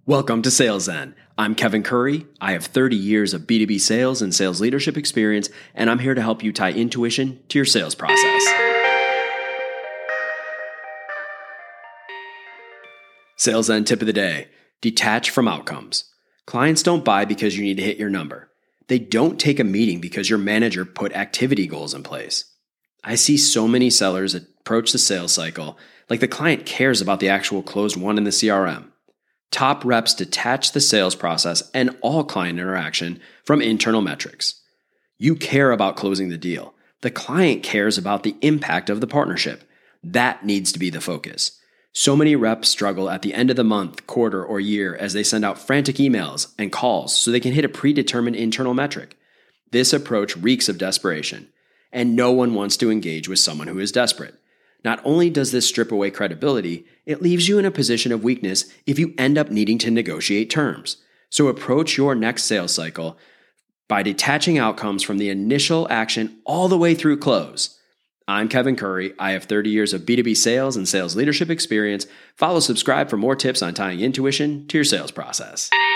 Welcome to Sales Zen. I'm Kevin Curry. I have 30 years of B2B sales and sales leadership experience, and I'm here to help you tie intuition to your sales process. Sales Zen tip of the day: detach from outcomes. Clients don't buy because you need to hit your number. They don't take a meeting because your manager put activity goals in place. I see so many sellers approach the sales cycle like the client cares about the actual closed one in the CRM. Top reps detach the sales process and all client interaction from internal metrics. You care about closing the deal. The client cares about the impact of the partnership. That needs to be the focus. So many reps struggle at the end of the month, quarter, or year as they send out frantic emails and calls so they can hit a predetermined internal metric. This approach reeks of desperation, and no one wants to engage with someone who is desperate. Not only does this strip away credibility, it leaves you in a position of weakness if you end up needing to negotiate terms. So approach your next sales cycle by detaching outcomes from the initial action all the way through close. I'm Kevin Curry. I have 30 years of B2B sales and sales leadership experience. Follow, subscribe for more tips on tying intuition to your sales process.